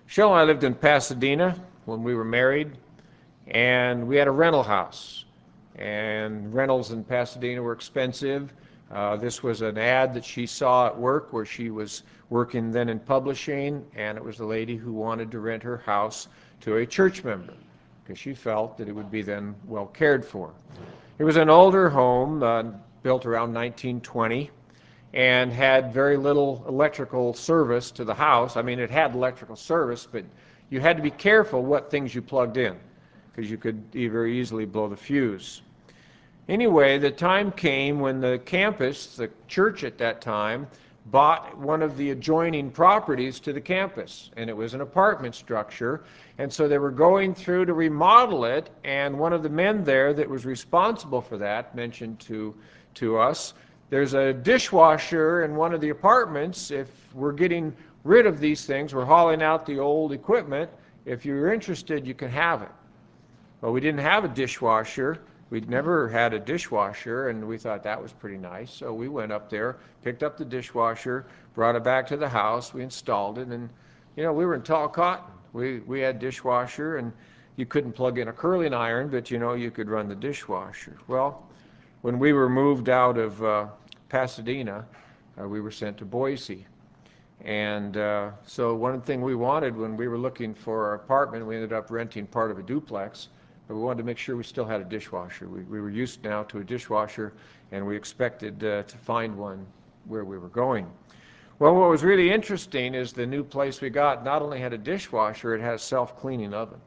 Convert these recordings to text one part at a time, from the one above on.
Michelle and I lived in Pasadena when we were married, and we had a rental house. And rentals in Pasadena were expensive. This was an ad that she saw at work where she was working then in publishing, and it was a lady who wanted to rent her house to a church member because she felt that it would be then well cared for. It was an older home built around 1920 and had very little electrical service to the house. I mean, it had electrical service, but you had to be careful what things you plugged in because you could very easily blow the fuse. Anyway, the time came when the campus, the church at that time, bought one of the adjoining properties to the campus, and it was an apartment structure, and so they were going through to remodel it, and one of the men there that was responsible for that mentioned to us, there's a dishwasher in one of the apartments. If we're getting rid of these things, we're hauling out the old equipment, if you're interested, you can have it. Well, we didn't have a dishwasher. We'd never had a dishwasher, and we thought that was pretty nice. So we went up there, picked up the dishwasher, brought it back to the house, we installed it, and we were in tall cotton. We had dishwasher, and you couldn't plug in a curling iron, but you could run the dishwasher. Well, when we were moved out of Pasadena, we were sent to Boise. And so one thing we wanted when we were looking for our apartment, we ended up renting part of a duplex, but we wanted to make sure we still had a dishwasher. We were used now to a dishwasher, and we expected to find one where we were going. Well, what was really interesting is the new place we got not only had a dishwasher, it had a self-cleaning oven.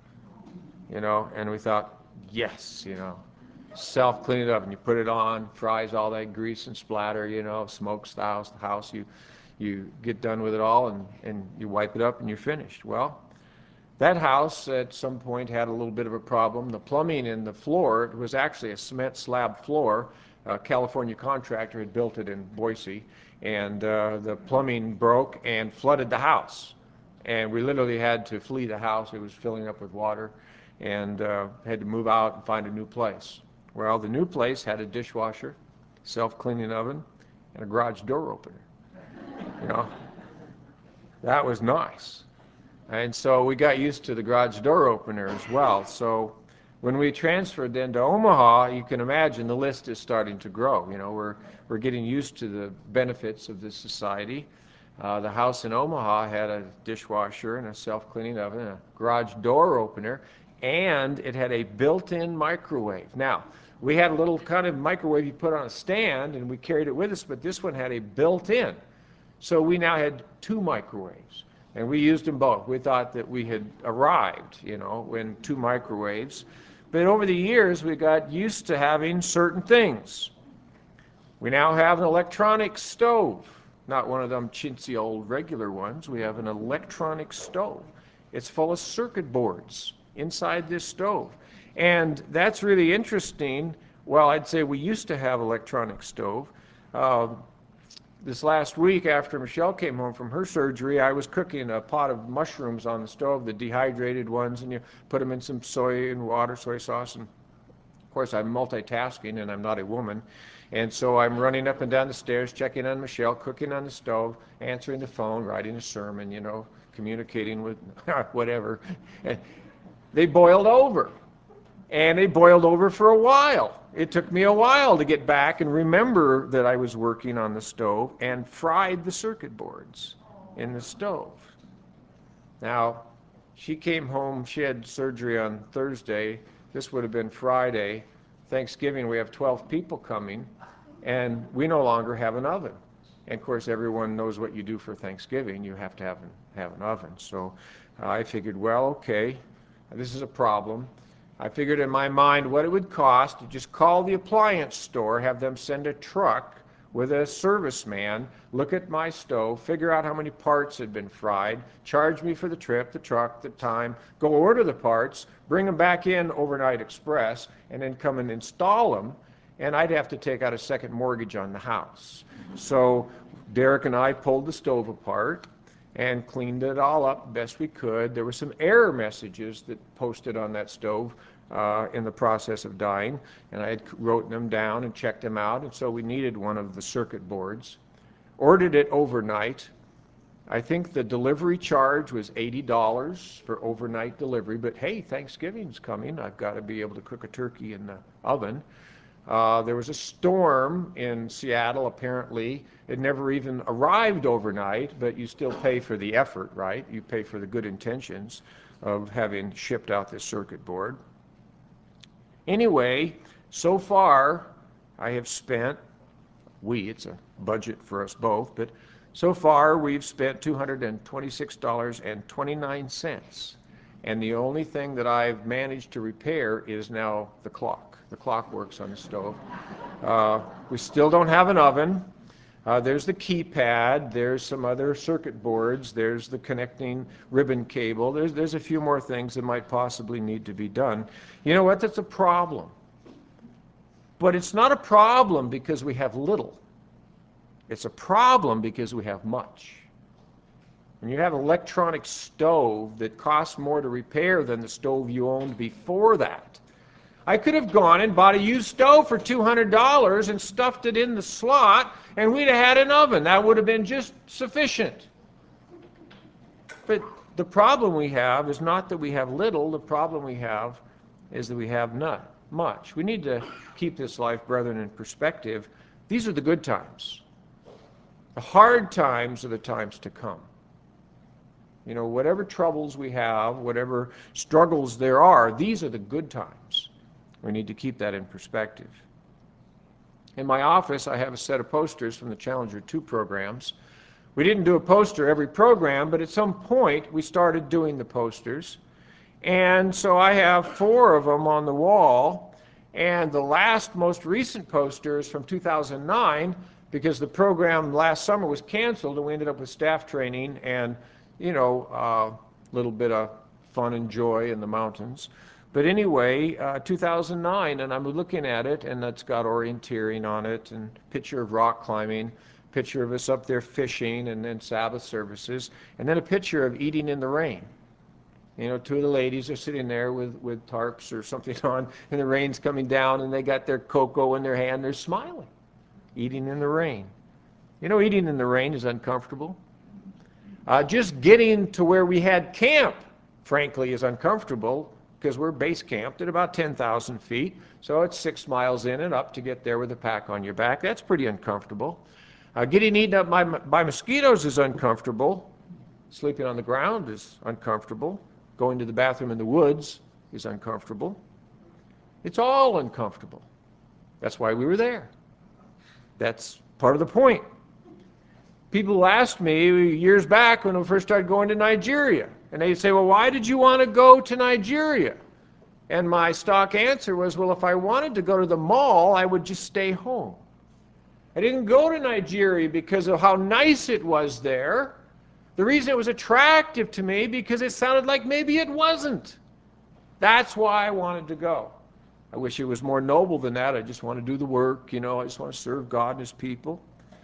And we thought, yes, self-cleaning oven. You put it on, fries all that grease and splatter, smokes the house. You get done with it all, and you wipe it up, and you're finished. Well, that house at some point had a little bit of a problem. The plumbing in the floor, it was actually a cement slab floor. A California contractor had built it in Boise, and the plumbing broke and flooded the house. And we literally had to flee the house. It was filling up with water, and had to move out and find a new place. Well, the new place had a dishwasher, self-cleaning oven, and a garage door opener. That was nice. And so we got used to the garage door opener as well. So when we transferred then to Omaha, you can imagine the list is starting to grow. We're getting used to the benefits of this society. The house in Omaha had a dishwasher and a self-cleaning oven, and a garage door opener, and it had a built-in microwave. Now, we had a little kind of microwave you put on a stand, and we carried it with us, but this one had a built-in. So we now had two microwaves, and we used them both. We thought that we had arrived, in two microwaves. But over the years, we got used to having certain things. We now have an electronic stove, not one of them chintzy old regular ones. We have an electronic stove. It's full of circuit boards inside this stove. And that's really interesting. Well, I'd say we used to have electronic stove. This last week, after Michelle came home from her surgery, I was cooking a pot of mushrooms on the stove, the dehydrated ones, and you put them in some soy and water, soy sauce. And of course, I'm multitasking, and I'm not a woman. And so I'm running up and down the stairs, checking on Michelle, cooking on the stove, answering the phone, writing a sermon, communicating with whatever. And they boiled over. And they boiled over for a while. It took me a while to get back and remember that I was working on the stove and fried the circuit boards in the stove. Now, she came home, she had surgery on Thursday. This would have been Friday. Thanksgiving, we have 12 people coming, and we no longer have an oven. And of course, everyone knows what you do for Thanksgiving. You have to have an oven. So I figured, well, okay, this is a problem. I figured in my mind what it would cost to just call the appliance store, have them send a truck with a serviceman, look at my stove, figure out how many parts had been fried, charge me for the trip, the truck, the time, go order the parts, bring them back in overnight express, and then come and install them, and I'd have to take out a second mortgage on the house. So Derek and I pulled the stove apart and cleaned it all up best we could. There were some error messages that posted on that stove in the process of dying, and I had wrote them down and checked them out, and so we needed one of the circuit boards. Ordered it overnight. I think the delivery charge was $80 for overnight delivery, but hey, Thanksgiving's coming. I've got to be able to cook a turkey in the oven. There was a storm in Seattle, apparently. It never even arrived overnight, but you still pay for the effort, right? You pay for the good intentions of having shipped out this circuit board. Anyway, so far, I have spent, it's a budget for us both, but so far we've spent $226.29. And the only thing that I've managed to repair is now the clock. The clock works on the stove. We still don't have an oven. There's the keypad. There's some other circuit boards. There's the connecting ribbon cable. There's a few more things that might possibly need to be done. You know what? That's a problem. But it's not a problem because we have little. It's a problem because we have much. When you have an electronic stove that costs more to repair than the stove you owned before that, I could have gone and bought a used stove for $200 and stuffed it in the slot, and we'd have had an oven. That would have been just sufficient. But the problem we have is not that we have little. The problem we have is that we have not much. We need to keep this life, brethren, in perspective. These are the good times. The hard times are the times to come. You know, whatever troubles we have, whatever struggles there are, these are the good times. We need to keep that in perspective. In my office, I have a set of posters from the Challenger 2 programs. We didn't do a poster every program, but at some point we started doing the posters. And so I have 4 of them on the wall. And the most recent poster is from 2009, because the program last summer was canceled and we ended up with staff training and, you know, a little bit of fun and joy in the mountains. But anyway, 2009, and I'm looking at it, and it's got orienteering on it, and picture of rock climbing, picture of us up there fishing, and then Sabbath services, and then a picture of eating in the rain. You know, 2 of the ladies are sitting there with tarps or something on, and the rain's coming down, and they got their cocoa in their hand, they're smiling, eating in the rain. You know, eating in the rain is uncomfortable. Just getting to where we had camp, frankly, is uncomfortable, because we're base camped at about 10,000 feet, so it's 6 miles in and up to get there with a pack on your back. That's pretty uncomfortable. Getting eaten up by mosquitoes is uncomfortable. Sleeping on the ground is uncomfortable. Going to the bathroom in the woods is uncomfortable. It's all uncomfortable. That's why we were there. That's part of the point. People asked me years back when we first started going to Nigeria, and they'd say, well, why did you want to go to Nigeria? And my stock answer was, well, if I wanted to go to the mall, I would just stay home. I didn't go to Nigeria because of how nice it was there. The reason it was attractive to me because it sounded like maybe it wasn't. That's why I wanted to go. I wish it was more noble than that. I just want to do the work, you know, I just want to serve God and His people.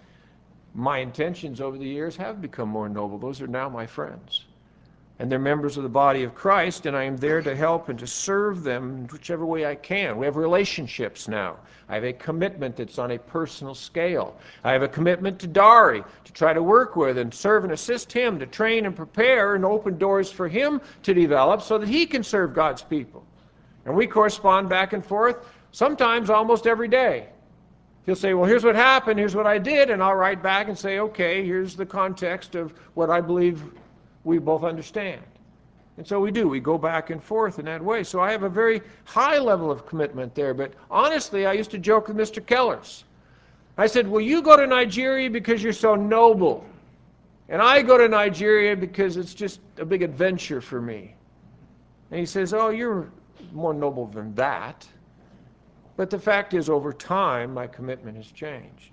My intentions over the years have become more noble. Those are now my friends. And they're members of the body of Christ, and I am there to help and to serve them in whichever way I can. We have relationships now. I have a commitment that's on a personal scale. I have a commitment to Dari to try to work with and serve and assist him to train and prepare and open doors for him to develop so that he can serve God's people. And we correspond back and forth, sometimes almost every day. He'll say, well, here's what happened, here's what I did, and I'll write back and say, okay, here's the context of what I believe we both understand. And so we do. We go back and forth in that way. So I have a very high level of commitment there. But honestly, I used to joke with Mr. Kellers. I said, well, you go to Nigeria because you're so noble. And I go to Nigeria because it's just a big adventure for me. And he says, oh, you're more noble than that. But the fact is, over time, my commitment has changed.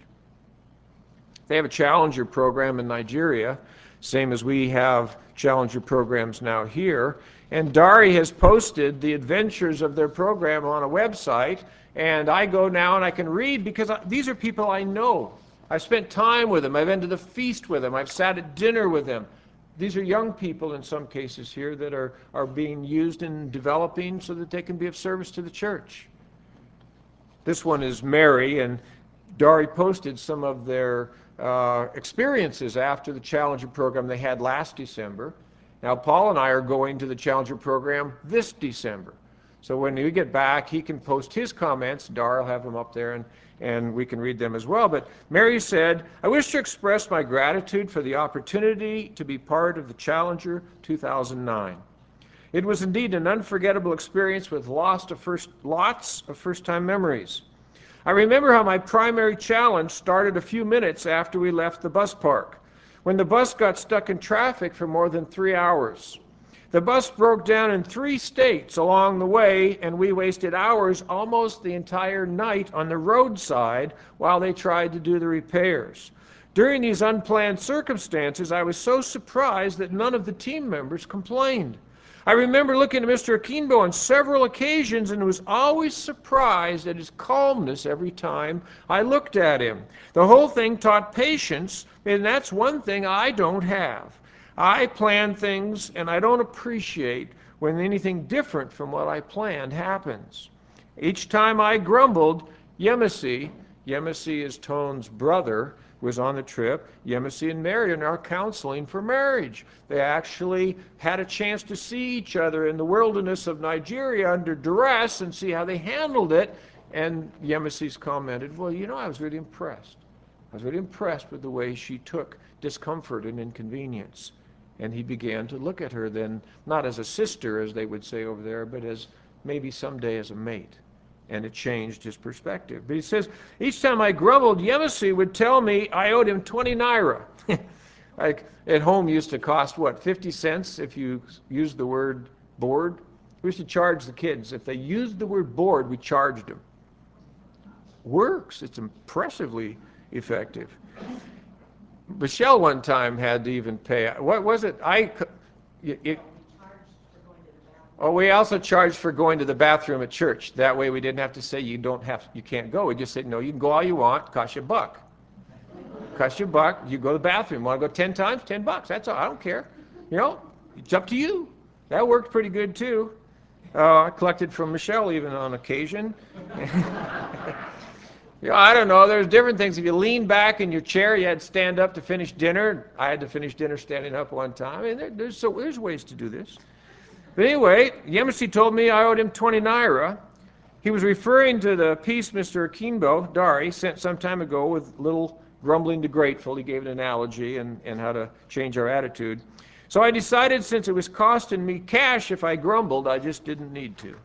They have a Challenger program in Nigeria, same as we have Challenger programs now here. And Dari has posted the adventures of their program on a website, and I go now and I can read because these are people I know. I've spent time with them. I've been to the feast with them. I've sat at dinner with them. These are young people in some cases here that are being used in developing so that they can be of service to the church. This one is Mary, and Dari posted some of their experiences after the Challenger program they had last December. Now, Paul and I are going to the Challenger program this December. So when we get back, he can post his comments. Dar will have them up there, and we can read them as well. But Mary said, I wish to express my gratitude for the opportunity to be part of the Challenger 2009. It was indeed an unforgettable experience with lots of first-time memories. I remember how my primary challenge started a few minutes after we left the bus park, when the bus got stuck in traffic for more than 3 hours. The bus broke down in 3 states along the way, and we wasted hours, almost the entire night, on the roadside while they tried to do the repairs. During these unplanned circumstances, I was so surprised that none of the team members complained. I remember looking at Mr. Akimbo on several occasions and was always surprised at his calmness every time I looked at him. The whole thing taught patience, and that's one thing I don't have. I plan things, and I don't appreciate when anything different from what I planned happens. Each time I grumbled, Yemisi is Tone's brother, was on the trip. Yemisi and Mary are now counseling for marriage. They actually had a chance to see each other in the wilderness of Nigeria under duress and see how they handled it. And Yemisi's commented, well, you know, I was really impressed. I was really impressed with the way she took discomfort and inconvenience. And he began to look at her then, not as a sister, as they would say over there, but as maybe someday as a mate. And it changed his perspective. But he says, each time I grumbled, Yemisi would tell me I owed him 20 naira. Like at home used to cost, what, 50 cents if you used the word board? We used to charge the kids. If they used the word board, we charged them. Works. It's impressively effective. Michelle one time had to even pay. What was it? We also charged for going to the bathroom at church. That way we didn't have to say you can't go. We just said, no, you can go all you want. Cost you $1. Cost you $1. You go to the bathroom. Want to go 10 times? $10. That's all. I don't care. You know, it's up to you. That worked pretty good too. I collected from Michelle even on occasion. You know, I don't know. There's different things. If you lean back in your chair, you had to stand up to finish dinner. I had to finish dinner standing up one time. I mean, there's ways to do this. But anyway, Yemisi told me I owed him 20 naira. He was referring to the piece Mr. Akimbo, Dari, sent some time ago with little grumbling to grateful. He gave an analogy and how to change our attitude. So I decided since it was costing me cash if I grumbled, I just didn't need to.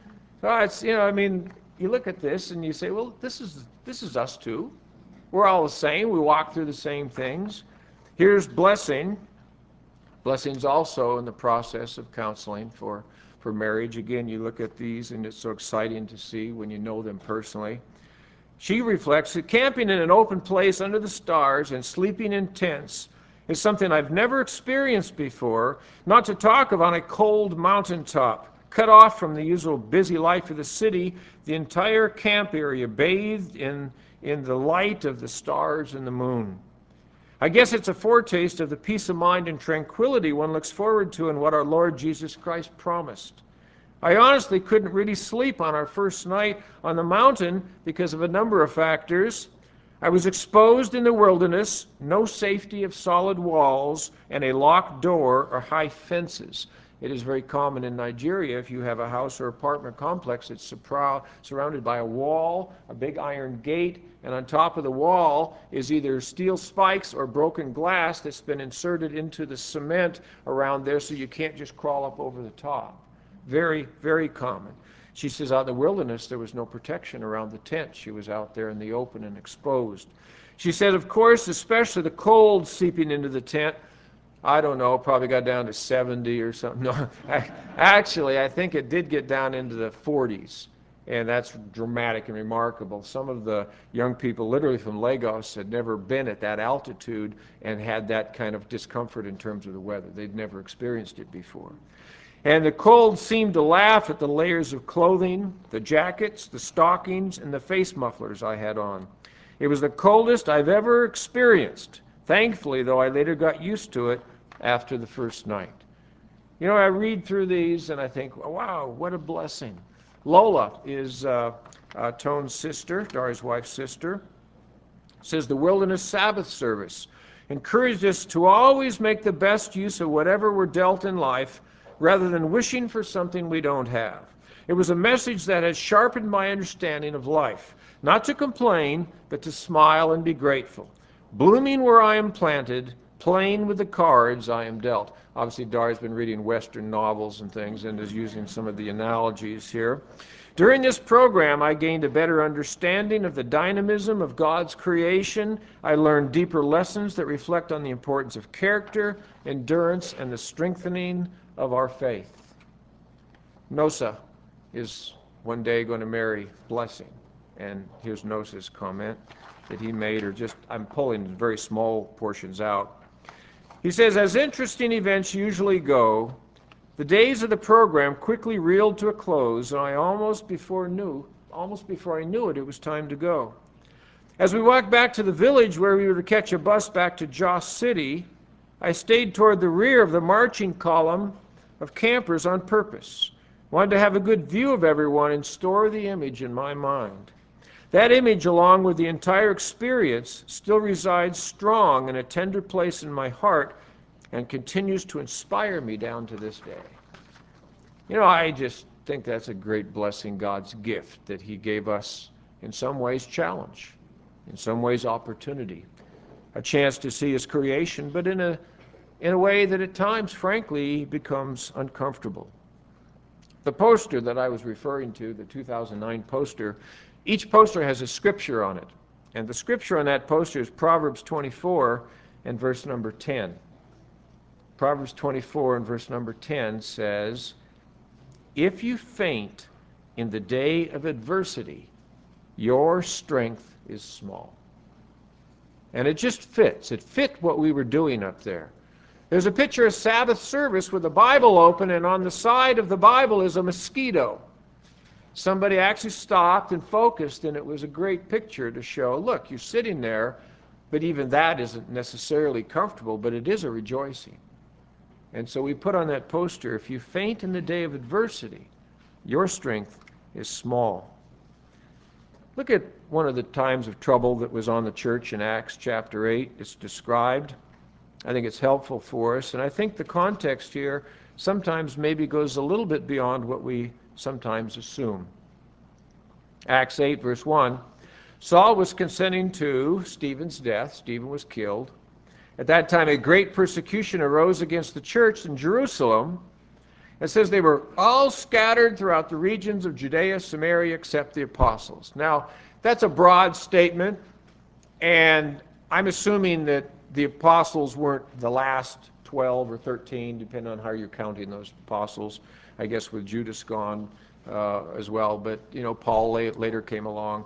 So it's, you know, I mean, you look at this and you say, well, this is us too. We're all the same. We walk through the same things. Here's blessing. Blessing's also in the process of counseling for marriage. Again, you look at these and it's so exciting to see when you know them personally. She reflects that camping in an open place under the stars and sleeping in tents is something I've never experienced before, not to talk of on a cold mountaintop. Cut off from the usual busy life of the city, the entire camp area bathed in the light of the stars and the moon. I guess it's a foretaste of the peace of mind and tranquility one looks forward to in what our Lord Jesus Christ promised. I honestly couldn't really sleep on our first night on the mountain because of a number of factors. I was exposed in the wilderness, no safety of solid walls, and a locked door or high fences. It is very common in Nigeria if you have a house or apartment complex that's surrounded by a wall, a big iron gate, and on top of the wall is either steel spikes or broken glass that's been inserted into the cement around there so you can't just crawl up over the top. Very, very common. She says out in the wilderness there was no protection around the tent. She was out there in the open and exposed. She said, of course, especially the cold seeping into the tent, I don't know, probably got down to 70 or something. No, actually, I think it did get down into the 40s, and that's dramatic and remarkable. Some of the young people, literally from Lagos, had never been at that altitude and had that kind of discomfort in terms of the weather. They'd never experienced it before. And the cold seemed to laugh at the layers of clothing, the jackets, the stockings, and the face mufflers I had on. It was the coldest I've ever experienced. Thankfully, though, I later got used to it after the first night. You know, I read through these and I think, wow, what a blessing. Lola is Tone's sister, Dari's wife's sister. says the Wilderness Sabbath service encouraged us to always make the best use of whatever we're dealt in life rather than wishing for something we don't have. It was a message that has sharpened my understanding of life, not to complain, but to smile and be grateful. Blooming where I am planted, playing with the cards I am dealt. Obviously, Dar's been reading Western novels and things and is using some of the analogies here. During this program, I gained a better understanding of the dynamism of God's creation. I learned deeper lessons that reflect on the importance of character, endurance, and the strengthening of our faith. Nosa is one day going to marry Blessing. And here's Nosa's comment that he made, or just, I'm pulling very small portions out. He says, as interesting events usually go, the days of the program quickly reeled to a close, and almost before I knew it, it was time to go. As we walked back to the village where we were to catch a bus back to Joss City, I stayed toward the rear of the marching column of campers on purpose. Wanted to have a good view of everyone and store the image in my mind. That image, along with the entire experience, still resides strong in a tender place in my heart and continues to inspire me down to this day. You know, I just think that's a great blessing, God's gift, that he gave us, in some ways, challenge, in some ways, opportunity, a chance to see his creation, but in a way that at times, frankly, becomes uncomfortable. The poster that I was referring to, the 2009 poster, each poster has a scripture on it. And the scripture on that poster is Proverbs 24 and verse number 10. Proverbs 24 and verse number 10 says, if you faint in the day of adversity, your strength is small. And it just fits. It fit what we were doing up there. There's a picture of Sabbath service with the Bible open, and on the side of the Bible is a mosquito. Somebody actually stopped and focused, and it was a great picture to show, look, you're sitting there, but even that isn't necessarily comfortable, but it is a rejoicing. And so we put on that poster, if you faint in the day of adversity, your strength is small. Look at one of the times of trouble that was on the church in Acts chapter 8. It's described. I think it's helpful for us, and I think the context here sometimes maybe goes a little bit beyond what we sometimes assume. Acts 8, verse 1, Saul was consenting to Stephen's death. Stephen was killed. At that time, a great persecution arose against the church in Jerusalem. It says they were all scattered throughout the regions of Judea, Samaria, except the apostles. Now, that's a broad statement, and I'm assuming that the apostles weren't the last 12 or 13, depending on how you're counting those apostles. I guess with Judas gone as well, but you know, Paul later came along.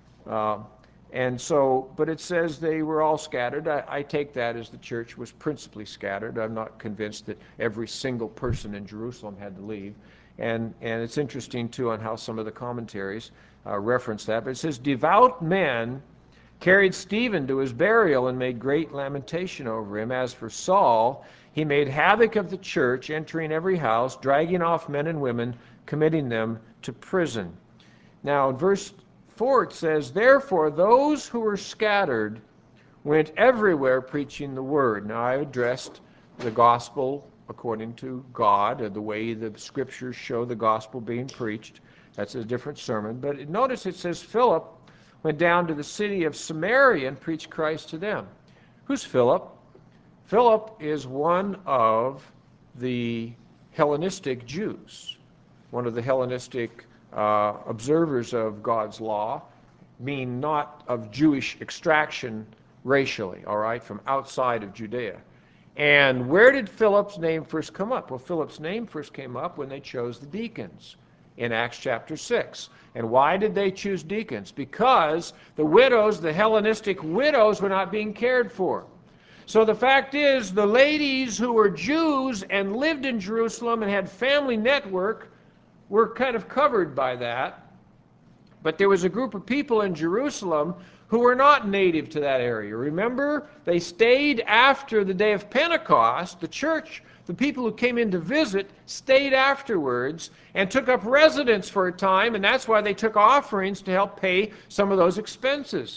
And so, but it says they were all scattered. I take that as the church was principally scattered. I'm not convinced that every single person in Jerusalem had to leave. And it's interesting, too, on how some of the commentaries reference that. But it says, devout men carried Stephen to his burial and made great lamentation over him. As for Saul, he made havoc of the church, entering every house, dragging off men and women, committing them to prison. Now, in verse 4, it says, therefore, those who were scattered went everywhere preaching the word. Now, I addressed the gospel according to God, or the way the scriptures show the gospel being preached. That's a different sermon. But notice it says Philip went down to the city of Samaria and preached Christ to them. Who's Philip? Philip is one of the Hellenistic Jews, one of the Hellenistic observers of God's law, mean not of Jewish extraction racially, all right, from outside of Judea. And where did Philip's name first come up? Well, Philip's name first came up when they chose the deacons in Acts chapter 6. And why did they choose deacons? Because the widows, the Hellenistic widows, were not being cared for. So the fact is, the ladies who were Jews and lived in Jerusalem and had family network were kind of covered by that. But there was a group of people in Jerusalem who were not native to that area. Remember, they stayed after the day of Pentecost. The church, the people who came in to visit, stayed afterwards and took up residence for a time, and that's why they took offerings to help pay some of those expenses.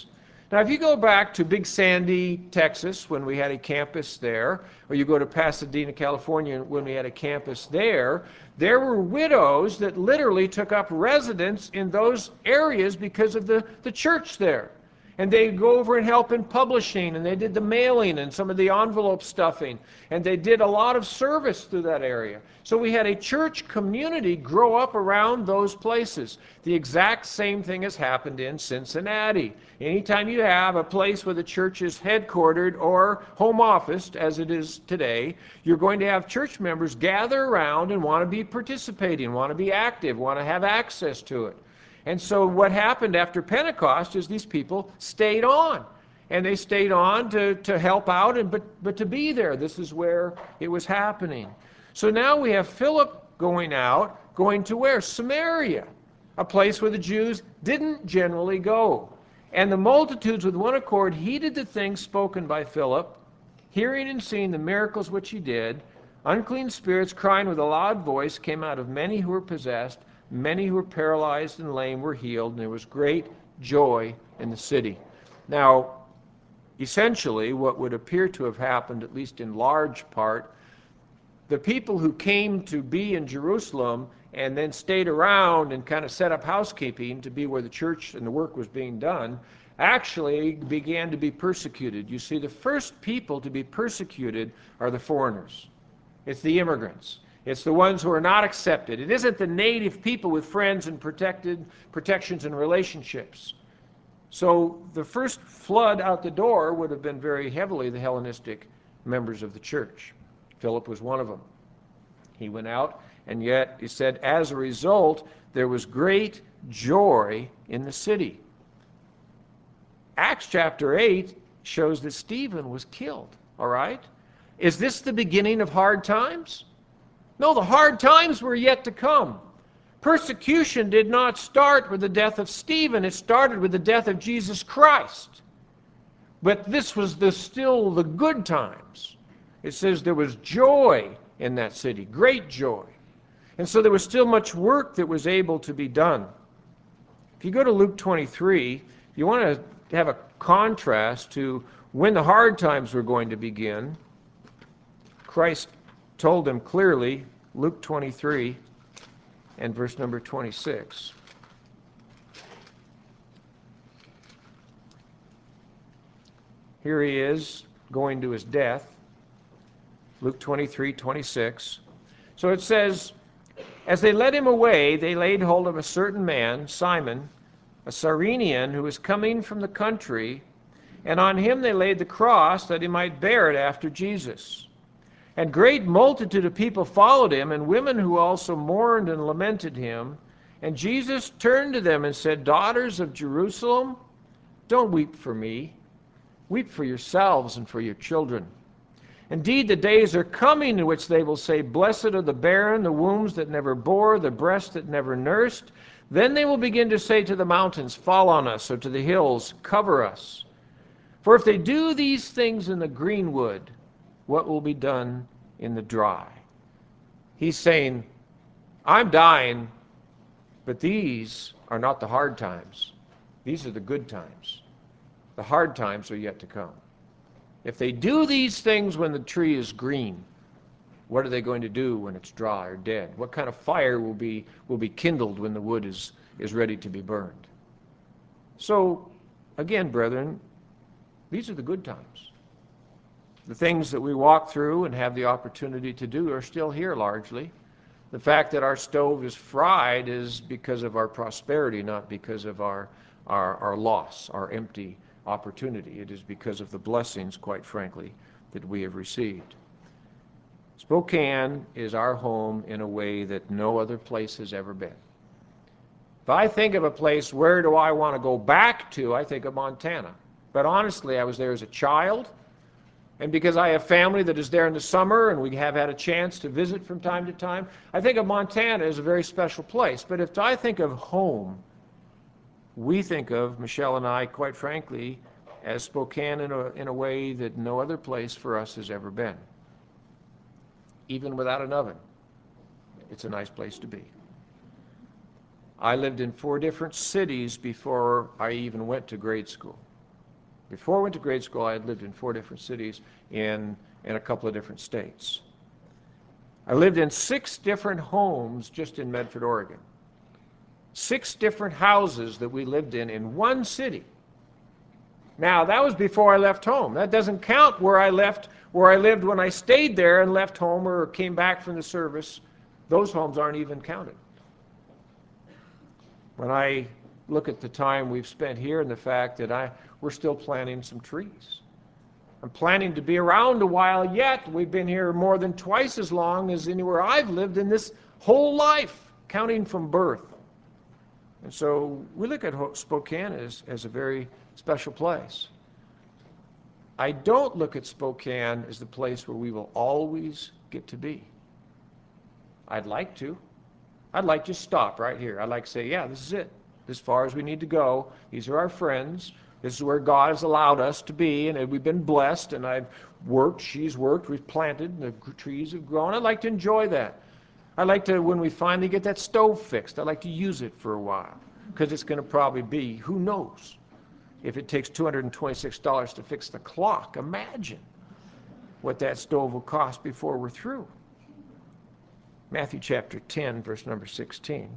Now, if you go back to Big Sandy, Texas, when we had a campus there, or you go to Pasadena, California, when we had a campus there, there were widows that literally took up residence in those areas because of the church there. And they'd go over and help in publishing, and they did the mailing and some of the envelope stuffing, and they did a lot of service through that area. So we had a church community grow up around those places. The exact same thing has happened in Cincinnati. Anytime you have a place where the church is headquartered or home officed, as it is today, you're going to have church members gather around and want to be participating, want to be active, want to have access to it. And so what happened after Pentecost is these people stayed on. And they stayed on to help out, but to be there. This is where it was happening. So now we have Philip going out, going to where? Samaria, a place where the Jews didn't generally go. And the multitudes with one accord heeded the things spoken by Philip, hearing and seeing the miracles which he did. Unclean spirits, crying with a loud voice, came out of many who were possessed. Many who were paralyzed and lame were healed, and there was great joy in the city. Now, essentially, what would appear to have happened, at least in large part, the people who came to be in Jerusalem and then stayed around and kind of set up housekeeping to be where the church and the work was being done, actually began to be persecuted. You see, the first people to be persecuted are the foreigners. It's the immigrants. It's the ones who are not accepted. It isn't the native people with friends and protections and relationships. So the first flood out the door would have been very heavily the Hellenistic members of the church. Philip was one of them. He went out, and yet he said, as a result, there was great joy in the city. Acts chapter 8 shows that Stephen was killed, all right? Is this the beginning of hard times? No, the hard times were yet to come. Persecution did not start with the death of Stephen. It started with the death of Jesus Christ. But this was still the good times. It says there was joy in that city, great joy. And so there was still much work that was able to be done. If you go to Luke 23, you want to have a contrast to when the hard times were going to begin. Christ told them clearly, Luke 23 and verse number 26. Here he is going to his death. Luke 23:26. So it says, as they led him away, they laid hold of a certain man, Simon, a Cyrenian, who was coming from the country, and on him they laid the cross that he might bear it after Jesus. And great multitude of people followed him, and women who also mourned and lamented him. And Jesus turned to them and said, daughters of Jerusalem, don't weep for me. Weep for yourselves and for your children. Indeed, the days are coming in which they will say, blessed are the barren, the wombs that never bore, the breasts that never nursed. Then they will begin to say to the mountains, fall on us, or to the hills, cover us. For if they do these things in the greenwood, what will be done in the dry? He's saying, I'm dying, but these are not the hard times. These are the good times. The hard times are yet to come. If they do these things when the tree is green, what are they going to do when it's dry or dead? What kind of fire will be kindled when the wood is ready to be burned? So, again, brethren, these are the good times. The things that we walk through and have the opportunity to do are still here largely. The fact that our stove is fried is because of our prosperity, not because of our loss, our empty opportunity. It is because of the blessings, quite frankly, that we have received. Spokane is our home in a way that no other place has ever been. If I think of a place, where do I want to go back to? I think of Montana. But honestly, I was there as a child, and because I have family that is there in the summer and we have had a chance to visit from time to time, I think of Montana as a very special place. But if I think of home, we think of, Michelle and I, quite frankly, as Spokane in a way that no other place for us has ever been. Even without an oven, it's a nice place to be. I lived in 4 different cities before I even went to grade school. Before I went to grade school, I had lived in 4 different cities in a couple of different states. I lived in 6 different homes just in Medford, Oregon. 6 different houses that we lived in one city. Now, that was before I left home. That doesn't count where I lived when I stayed there and left home or came back from the service. Those homes aren't even counted. When I look at the time we've spent here and the fact that we're still planting some trees. I'm planning to be around a while yet. We've been here more than twice as long as anywhere I've lived in this whole life, counting from birth. And so we look at Spokane as a very special place. I don't look at Spokane as the place where we will always get to be. I'd like to. I'd like to stop right here. I'd like to say, yeah, this is it. As far as we need to go. These are our friends. This is where God has allowed us to be, and we've been blessed, and I've worked, she's worked, we've planted, and the trees have grown. I'd like to enjoy that. I'd like to, when we finally get that stove fixed, I'd like to use it for a while, because it's going to probably be, who knows, if it takes $226 to fix the clock. Imagine what that stove will cost before we're through. Matthew chapter 10, verse number 16.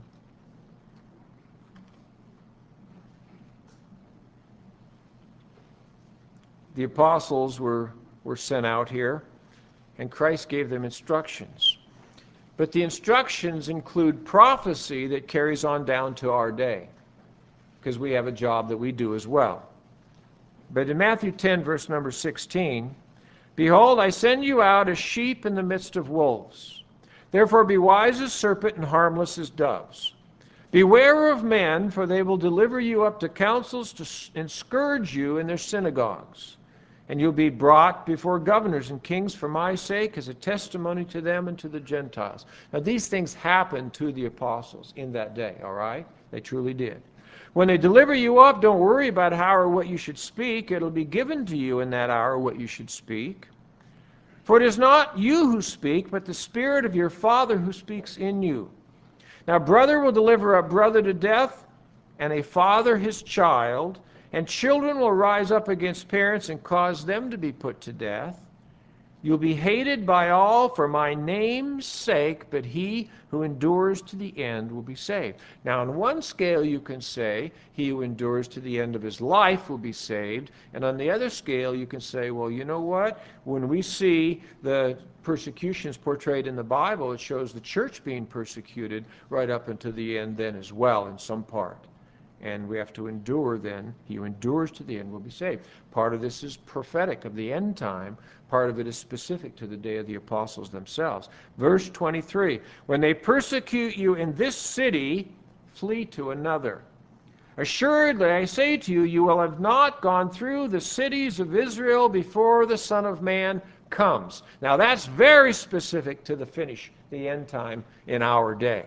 The apostles were sent out here, and Christ gave them instructions. But the instructions include prophecy that carries on down to our day, because we have a job that we do as well. But in Matthew 10, verse number 16, behold, I send you out as sheep in the midst of wolves. Therefore be wise as serpent and harmless as doves. Beware of men, for they will deliver you up to councils and scourge you in their synagogues. And you'll be brought before governors and kings for my sake as a testimony to them and to the Gentiles. Now, these things happened to the apostles in that day, all right? They truly did. When they deliver you up, don't worry about how or what you should speak. It'll be given to you in that hour what you should speak. For it is not you who speak, but the Spirit of your Father who speaks in you. Now, brother will deliver up brother to death, and a father his child, and children will rise up against parents and cause them to be put to death. You'll be hated by all for my name's sake, but he who endures to the end will be saved. Now, on one scale, you can say he who endures to the end of his life will be saved. And on the other scale, you can say, well, you know what? When we see the persecutions portrayed in the Bible, it shows the church being persecuted right up until the end then as well in some part. And we have to endure then. He who endures to the end will be saved. Part of this is prophetic of the end time. Part of it is specific to the day of the apostles themselves. Verse 23, when they persecute you in this city, flee to another. Assuredly, I say to you, you will have not gone through the cities of Israel before the Son of Man comes. Now that's very specific to the end time in our day.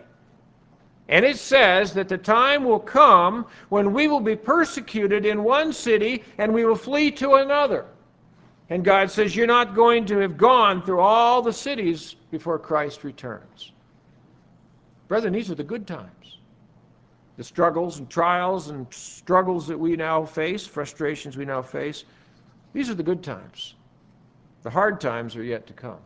And it says that the time will come when we will be persecuted in one city and we will flee to another. And God says you're not going to have gone through all the cities before Christ returns. Brethren, these are the good times. The struggles and trials and struggles that we now face, frustrations we now face, these are the good times. The hard times are yet to come.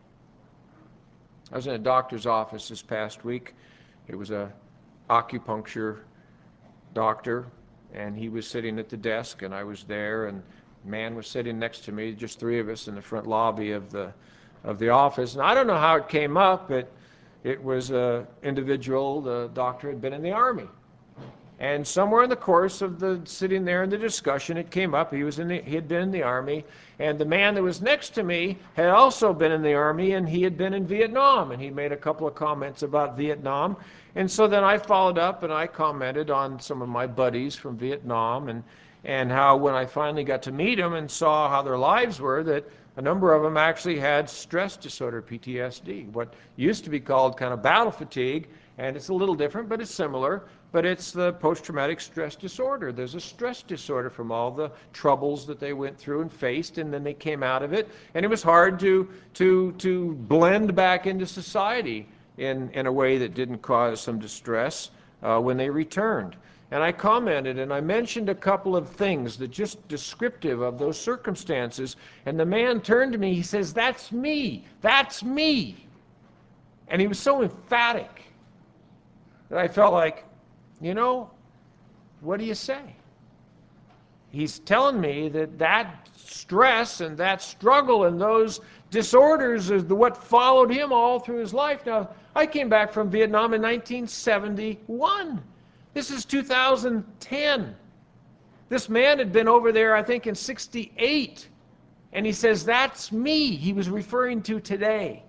I was in a doctor's office this past week. It was an acupuncture doctor, and he was sitting at the desk, and I was there, and a man was sitting next to me, just 3 of us in the front lobby of the office. And I don't know how it came up, but it was an individual, the doctor had been in the Army. And somewhere in the course of the sitting there in the discussion, it came up. He had been in the Army, and the man that was next to me had also been in the Army, and he had been in Vietnam, and he made a couple of comments about Vietnam. And so then I followed up, and I commented on some of my buddies from Vietnam, and how when I finally got to meet them and saw how their lives were, that a number of them actually had stress disorder, PTSD, what used to be called kind of battle fatigue, and it's a little different, but it's similar. But it's the post-traumatic stress disorder. There's a stress disorder from all the troubles that they went through and faced, and then they came out of it. And it was hard to blend back into society in a way that didn't cause some distress when they returned. And I commented and I mentioned a couple of things that just descriptive of those circumstances. And the man turned to me, he says, "That's me, that's me." And he was so emphatic that I felt like, you know, what do you say? He's telling me that that stress and that struggle and those disorders is what followed him all through his life. Now, I came back from Vietnam in 1971. This is 2010. This man had been over there, I think, in 68. And he says, "That's me." He was referring to today.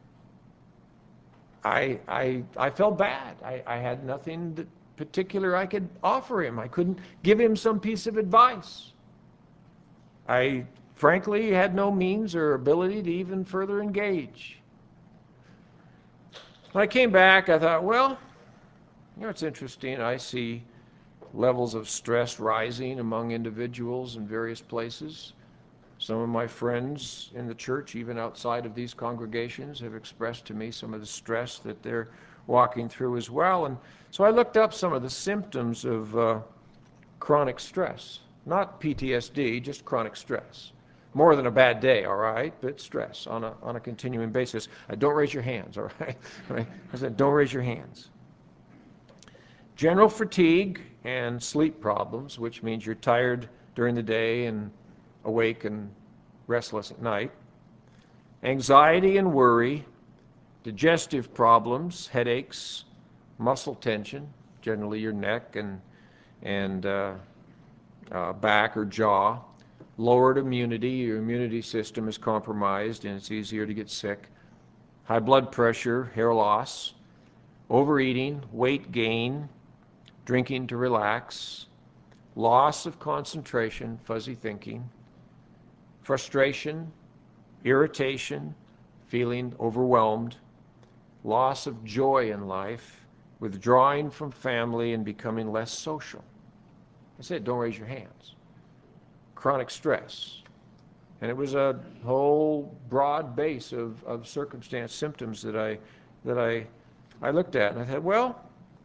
I felt bad. I had nothing particular I could offer him. I couldn't give him some piece of advice. I frankly had no means or ability to even further engage. When I came back, I thought, well, you know, it's interesting. I see levels of stress rising among individuals in various places. Some of my friends in the church, even outside of these congregations, have expressed to me some of the stress that they're walking through as well. And so I looked up some of the symptoms of chronic stress. Not PTSD, just chronic stress. More than a bad day, all right, but stress on a continuing basis. Don't raise your hands, all right? I said, don't raise your hands. General fatigue and sleep problems, which means you're tired during the day and awake and restless at night. Anxiety and worry, digestive problems, headaches, muscle tension, generally your neck and back or jaw. Lowered immunity, your immunity system is compromised and it's easier to get sick. High blood pressure, hair loss, overeating, weight gain, drinking to relax, loss of concentration, fuzzy thinking, frustration, irritation, feeling overwhelmed, loss of joy in life, withdrawing from family and becoming less social. I said, don't raise your hands. Chronic stress. And it was a whole broad base of circumstance symptoms that I looked at. And I thought, well,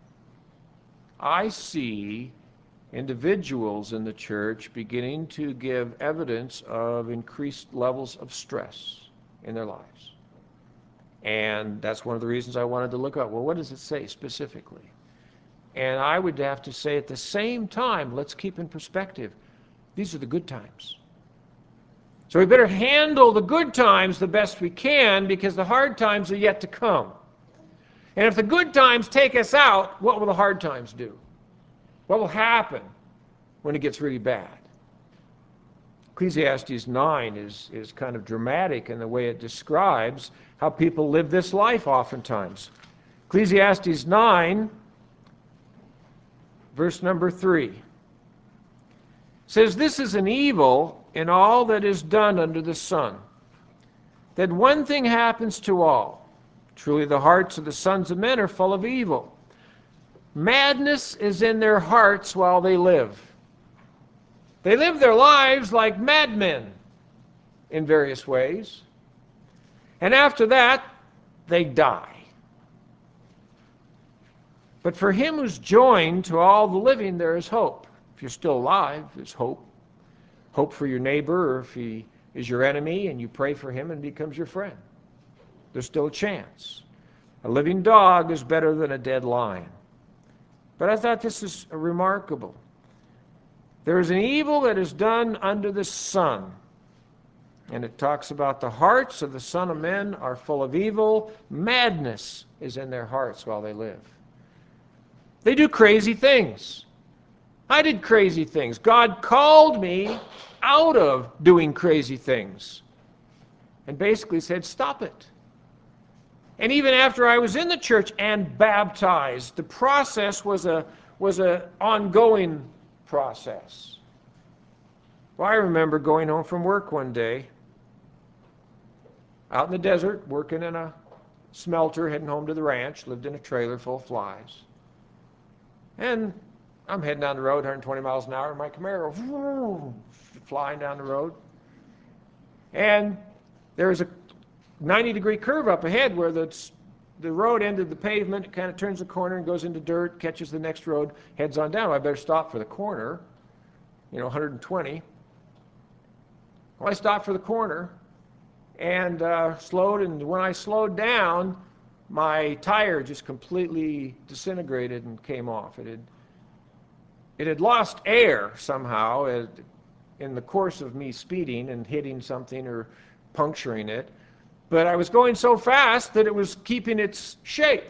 I see individuals in the church beginning to give evidence of increased levels of stress in their lives. And that's one of the reasons I wanted to look up, well, what does it say specifically? And I would have to say at the same time, let's keep in perspective, these are the good times. So we better handle the good times the best we can because the hard times are yet to come. And if the good times take us out, what will the hard times do? What will happen when it gets really bad? Ecclesiastes 9 is kind of dramatic in the way it describes how people live this life oftentimes. Ecclesiastes 9, verse number 3, says, "This is an evil in all that is done under the sun, that one thing happens to all. Truly the hearts of the sons of men are full of evil. Madness is in their hearts while they live." They live their lives like madmen in various ways. And after that, they die. But for him who's joined to all the living, there is hope. If you're still alive, there's hope. Hope for your neighbor, or if he is your enemy and you pray for him and becomes your friend. There's still a chance. A living dog is better than a dead lion. But I thought this is remarkable. There is an evil that is done under the sun. And it talks about the hearts of the Son of Men are full of evil. Madness is in their hearts while they live. They do crazy things. I did crazy things. God called me out of doing crazy things and basically said, stop it. And even after I was in the church and baptized, the process was an ongoing process. Well, I remember going home from work one day, out in the desert, working in a smelter, heading home to the ranch, lived in a trailer full of flies. And I'm heading down the road, 120 miles an hour, in my Camaro, flying down the road. And there's a 90-degree curve up ahead where the the road ended the pavement, it kind of turns the corner and goes into dirt, catches the next road, heads on down. Well, I better stop for the corner, 120. Well, I stopped for the corner and slowed, and when I slowed down, my tire just completely disintegrated and came off. It had lost air somehow in the course of me speeding and hitting something or puncturing it. But I was going so fast that it was keeping its shape.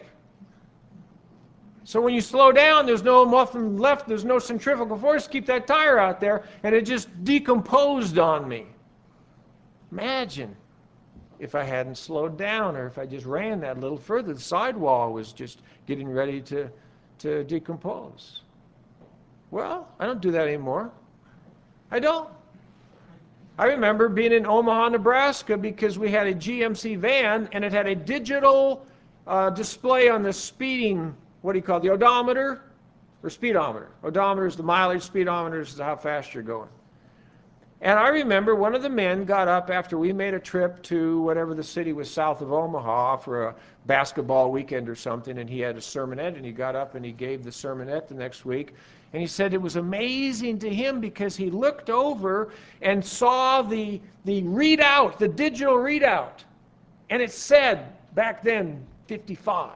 So when you slow down, there's no nothing left, there's no centrifugal force to keep that tire out there, and it just decomposed on me. Imagine if I hadn't slowed down, or if I just ran that little further. The sidewall was just getting ready to decompose. Well, I don't do that anymore. I don't. I remember being in Omaha, Nebraska, because we had a GMC van, and it had a digital display on the speeding, what do you call it, the odometer or speedometer? Odometer is the mileage, speedometer is how fast you're going. And I remember one of the men got up after we made a trip to whatever the city was south of Omaha for a basketball weekend or something, and he had a sermonette, and he got up and he gave the sermonette the next week. And he said it was amazing to him because he looked over and saw the readout, the digital readout, and it said back then 55.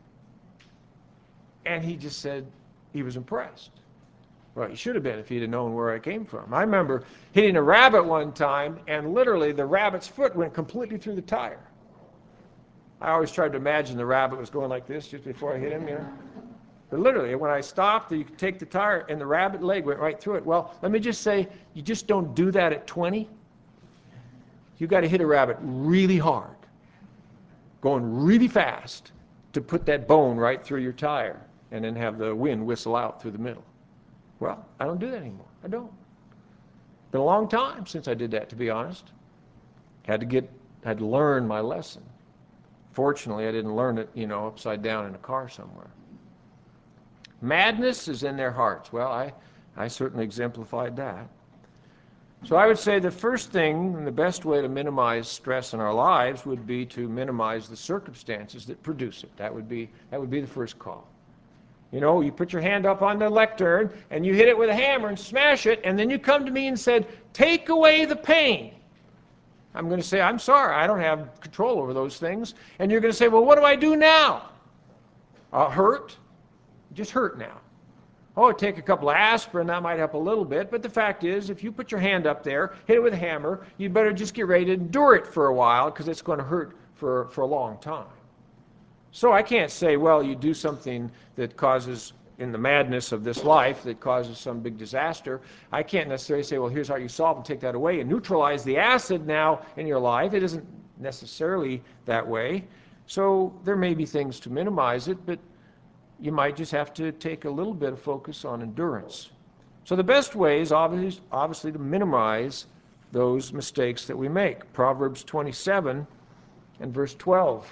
And he just said he was impressed. Well, he should have been if he'd have known where I came from. I remember hitting a rabbit one time, and literally the rabbit's foot went completely through the tire. I always tried to imagine the rabbit was going like this just before I hit him, But literally, when I stopped, you could take the tire, and the rabbit leg went right through it. Well, let me just say, you just don't do that at 20. You got to hit a rabbit really hard, going really fast, to put that bone right through your tire, and then have the wind whistle out through the middle. Well, I don't do that anymore. I don't. Been a long time since I did that, to be honest. Had to learn my lesson. Fortunately, I didn't learn it, upside down in a car somewhere. Madness is in their hearts. Well, I certainly exemplified that. So I would say the first thing and the best way to minimize stress in our lives would be to minimize the circumstances that produce it. That would be the first call. You put your hand up on the lectern and you hit it with a hammer and smash it, and then you come to me and said, take away the pain. I'm going to say, I'm sorry, I don't have control over those things. And you're going to say, well, what do I do now? Hurt? Just hurt now. Oh, take a couple of aspirin, that might help a little bit, but the fact is, if you put your hand up there, hit it with a hammer, you better just get ready to endure it for a while, because it's going to hurt for a long time. So I can't say, well, you do something that causes, in the madness of this life, that causes some big disaster. I can't necessarily say, well, here's how you solve and take that away and neutralize the acid now in your life. It isn't necessarily that way. So there may be things to minimize it, but you might just have to take a little bit of focus on endurance. So the best way is obviously to minimize those mistakes that we make. Proverbs 27 and verse 12.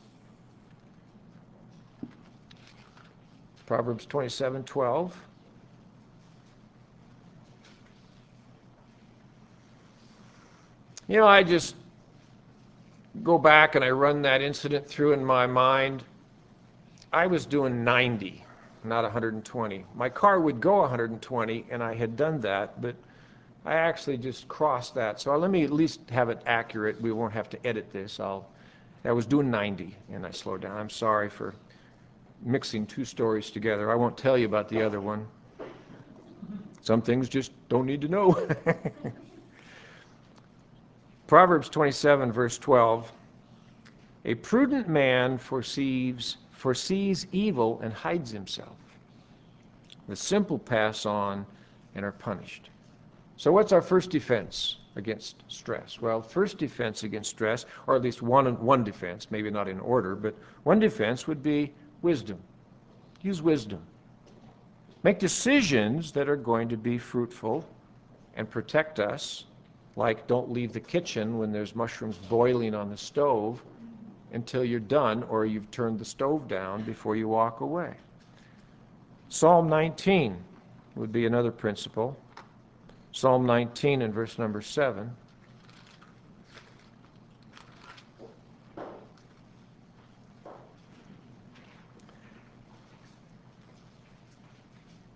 Proverbs 27:12. I just go back and I run that incident through in my mind. I was doing 90, not 120. My car would go 120, and I had done that, but I actually just crossed that. So let me at least have it accurate. We won't have to edit this. I was doing 90, and I slowed down. I'm sorry for mixing two stories together. I won't tell you about the other one. Some things just don't need to know. Proverbs 27, verse 12. A prudent man foresees evil and hides himself. The simple pass on and are punished. So what's our first defense against stress? Well, first defense against stress, or at least one defense, maybe not in order, but one defense would be wisdom. Use wisdom. Make decisions that are going to be fruitful and protect us, like don't leave the kitchen when there's mushrooms boiling on the stove until you're done, or you've turned the stove down before you walk away. Psalm 19 would be another principle. Psalm 19 and verse number 7.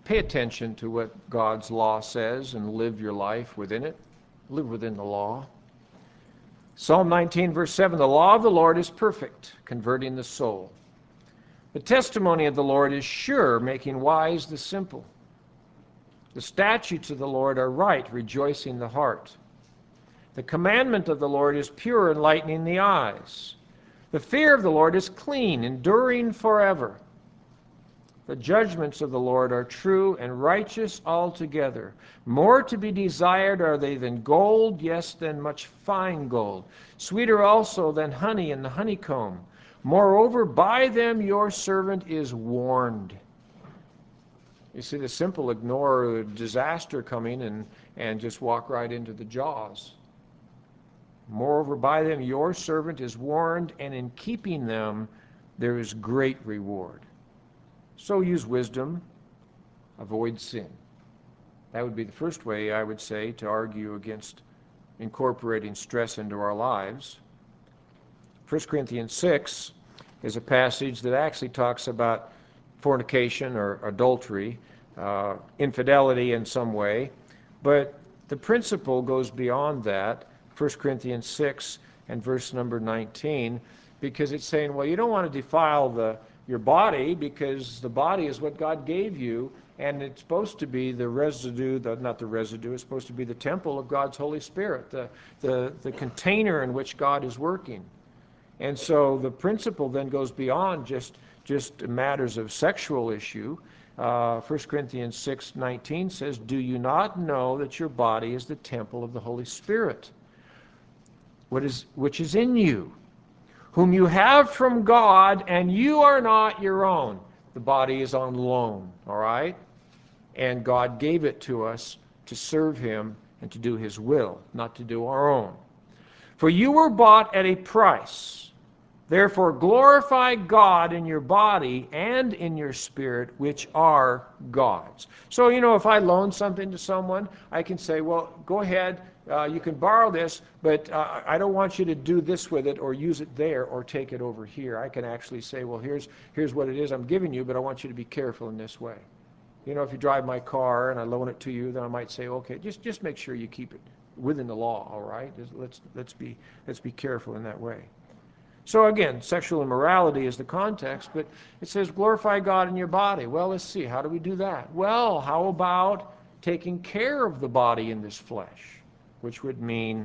pay attention to what God's law says and live your life within it. Live within the law. Psalm 19, verse 7, the law of the Lord is perfect, converting the soul. The testimony of the Lord is sure, making wise the simple. The statutes of the Lord are right, rejoicing the heart. The commandment of the Lord is pure, enlightening the eyes. The fear of the Lord is clean, enduring forever. The judgments of the Lord are true and righteous altogether. More to be desired are they than gold, yes, than much fine gold. Sweeter also than honey and the honeycomb. Moreover, by them your servant is warned. You see, the simple ignore disaster coming and just walk right into the jaws. Moreover, by them your servant is warned, and in keeping them there is great reward. So use wisdom, avoid sin. That would be the first way, I would say, to argue against incorporating stress into our lives. 1 Corinthians 6 is a passage that actually talks about fornication or adultery, infidelity in some way, but the principle goes beyond that. 1 Corinthians 6 and verse number 19, because it's saying, well, you don't want to defile your body, because the body is what God gave you, and it's supposed to be the residue, not the residue, it's supposed to be the temple of God's Holy Spirit, the container in which God is working. And so the principle then goes beyond just matters of sexual issue. 1 Corinthians 6:19 says, do you not know that your body is the temple of the Holy Spirit, which is in you, whom you have from God, and you are not your own? The body is on loan, all right? And God gave it to us to serve him and to do his will, not to do our own. For you were bought at a price. Therefore glorify God in your body and in your spirit, which are God's. So, if I loan something to someone, I can say, well, go ahead, you can borrow this, but I don't want you to do this with it or use it there or take it over here. I can actually say, well, here's what it is I'm giving you, but I want you to be careful in this way. If you drive my car and I loan it to you, then I might say, okay, just make sure you keep it within the law, all right? Let's be careful in that way. So again, sexual immorality is the context, but it says glorify God in your body. Well, let's see, how do we do that? Well, how about taking care of the body in this flesh, which would mean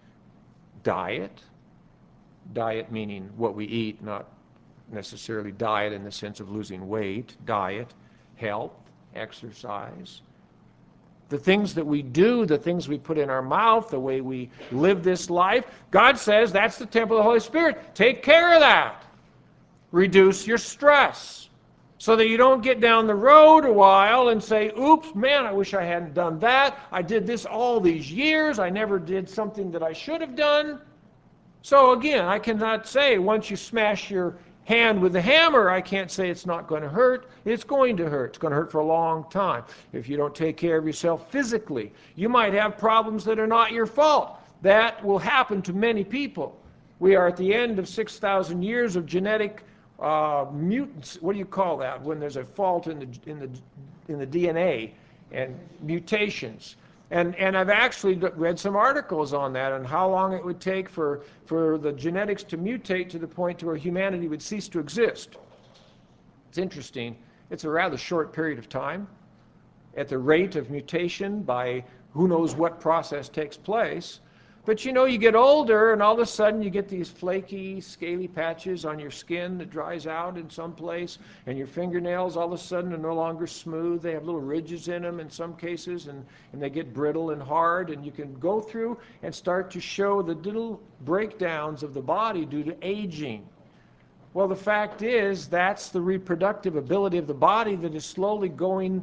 diet. Diet meaning what we eat, not necessarily diet in the sense of losing weight. Diet, health, exercise. The things that we do, the things we put in our mouth, the way we live this life, God says that's the temple of the Holy Spirit. Take care of that. Reduce your stress so that you don't get down the road a while and say, oops, man, I wish I hadn't done that. I did this all these years. I never did something that I should have done. So again, I cannot say once you smash your hand with a hammer, I can't say it's not going to hurt. It's going to hurt. It's going to hurt for a long time. If you don't take care of yourself physically, you might have problems that are not your fault. That will happen to many people. We are at the end of 6,000 years of genetic mutants. What do you call that? When there's a fault in the DNA and mutations. And I've actually read some articles on that, on how long it would take for the genetics to mutate to the point to where humanity would cease to exist. It's interesting. It's a rather short period of time. At the rate of mutation by who knows what process takes place. But you get older and all of a sudden you get these flaky, scaly patches on your skin that dries out in some place, and your fingernails all of a sudden are no longer smooth. They have little ridges in them in some cases, and they get brittle and hard, and you can go through and start to show the little breakdowns of the body due to aging. Well, the fact is that's the reproductive ability of the body that is slowly going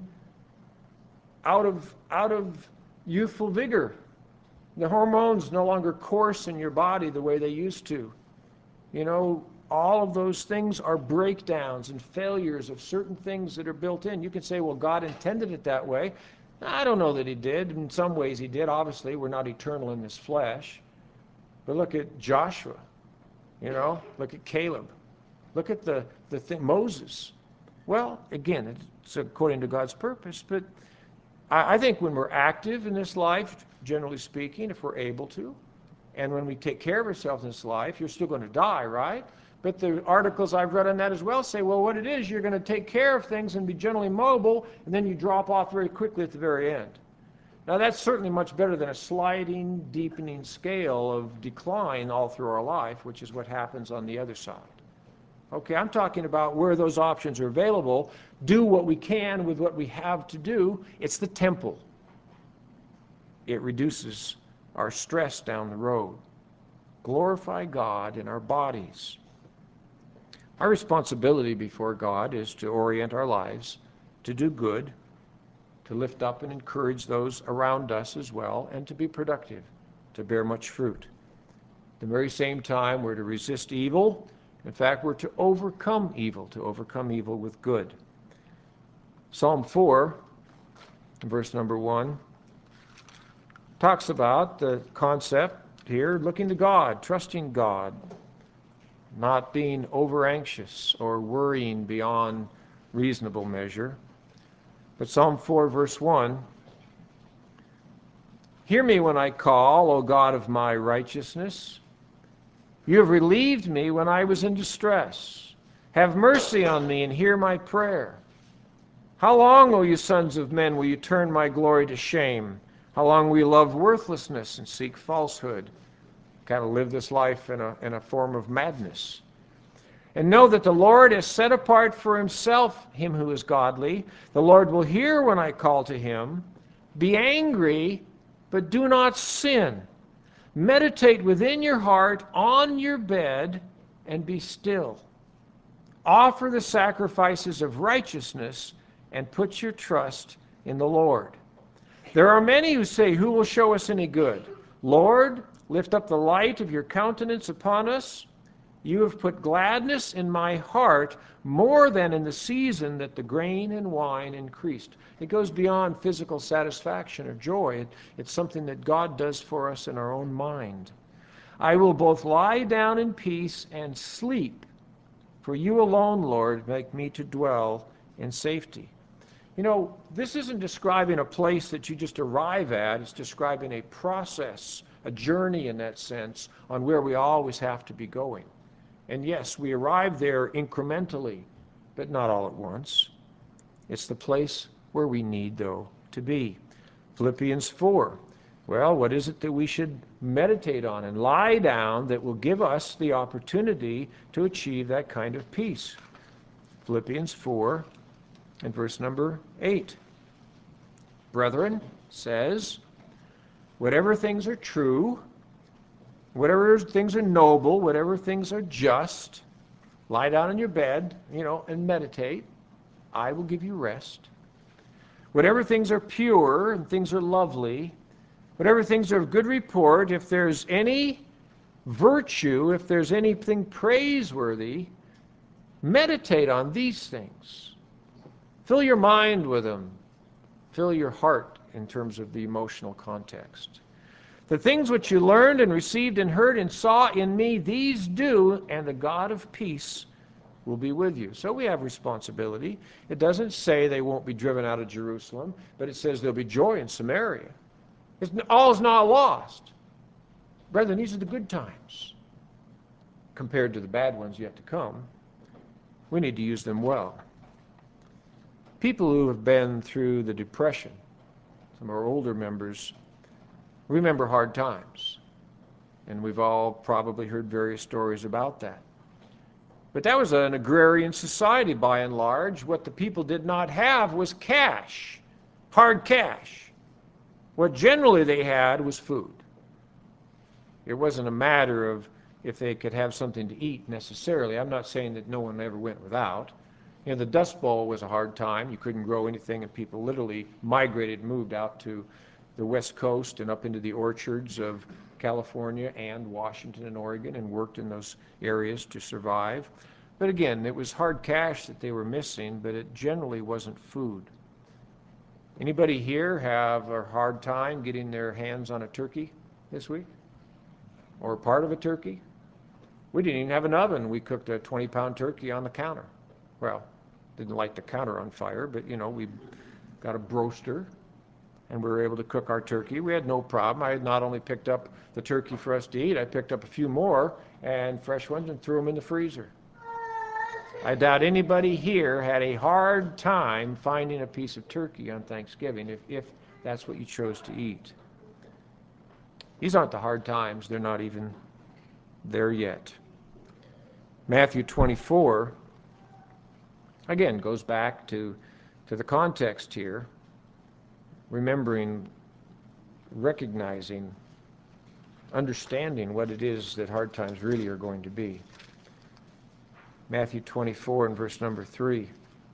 out of youthful vigor. The hormones no longer course in your body the way they used to. All of those things are breakdowns and failures of certain things that are built in. You can say, well, God intended it that way. I don't know that he did. In some ways he did. Obviously, we're not eternal in this flesh. But look at Joshua. Look at Caleb. Look at the thing, Moses. Well, again, it's according to God's purpose, but I think when we're active in this life, generally speaking, if we're able to, and when we take care of ourselves in this life, you're still going to die, right? But the articles I've read on that as well say, well, what it is, you're going to take care of things and be generally mobile, and then you drop off very quickly at the very end. Now, that's certainly much better than a sliding, deepening scale of decline all through our life, which is what happens on the other side. Okay, I'm talking about where those options are available. Do what we can with what we have to do. It's the temple. It reduces our stress down the road. Glorify God in our bodies. Our responsibility before God is to orient our lives to do good, to lift up and encourage those around us as well, and to be productive, to bear much fruit. At the very same time, we're to resist evil. In fact, we're to overcome evil with good. Psalm 4, verse number 1, talks about the concept here, looking to God, trusting God, not being over anxious or worrying beyond reasonable measure. But Psalm 4, verse 1, hear me when I call, O God of my righteousness. You have relieved me when I was in distress. Have mercy on me and hear my prayer. How long, O you sons of men, will you turn my glory to shame? How long will you love worthlessness and seek falsehood? Kind of live this life in a form of madness. And know that the Lord has set apart for himself him who is godly. The Lord will hear when I call to him. Be angry, but do not sin. Meditate within your heart on your bed and be still. Offer the sacrifices of righteousness and put your trust in the Lord. There are many who say, who will show us any good? Lord, lift up the light of your countenance upon us. You have put gladness in my heart more than in the season that the grain and wine increased. It goes beyond physical satisfaction or joy. It's something that God does for us in our own mind. I will both lie down in peace and sleep, for you alone, Lord, make me to dwell in safety. You know, this isn't describing a place that you just arrive at. It's describing a process, a journey in that sense, on where we always have to be going. And yes, we arrive there incrementally, but not all at once. It's the place where we need, though, to be. Philippians 4. Well, what is it that we should meditate on and lie down that will give us the opportunity to achieve that kind of peace? Philippians 4 and verse number 8. Brethren, says, whatever things are true, whatever things are noble, whatever things are just, lie down in your bed, and meditate. I will give you rest. Whatever things are pure and things are lovely, whatever things are of good report, if there's any virtue, if there's anything praiseworthy, meditate on these things. Fill your mind with them. Fill your heart in terms of the emotional context. The things which you learned and received and heard and saw in me, these do, and the God of peace will be with you. So we have responsibility. It doesn't say they won't be driven out of Jerusalem, but it says there'll be joy in Samaria. All is not lost. Brethren, these are the good times compared to the bad ones yet to come. We need to use them well. People who have been through the Depression, some of our older members, remember hard times. And we've all probably heard various stories about that. But that was an agrarian society by and large. What the people did not have was cash, hard cash. What generally they had was food. It wasn't a matter of if they could have something to eat necessarily. I'm not saying that no one ever went without. The Dust Bowl was a hard time. You couldn't grow anything, and people literally migrated, moved out to the West Coast and up into the orchards of California and Washington and Oregon and worked in those areas to survive. But again, it was hard cash that they were missing, but it generally wasn't food. Anybody here have a hard time getting their hands on a turkey this week? Or part of a turkey? We didn't even have an oven. We cooked a 20-pound turkey on the counter. Well, Didn't light the counter on fire, but we got a broaster and we were able to cook our turkey. We had no problem. I had not only picked up the turkey for us to eat, I picked up a few more and fresh ones and threw them in the freezer. I doubt anybody here had a hard time finding a piece of turkey on Thanksgiving if that's what you chose to eat. These aren't the hard times. They're not even there yet. Matthew 24, again, goes back to the context here, remembering, recognizing, understanding what it is that hard times really are going to be. Matthew 24 and verse number 3.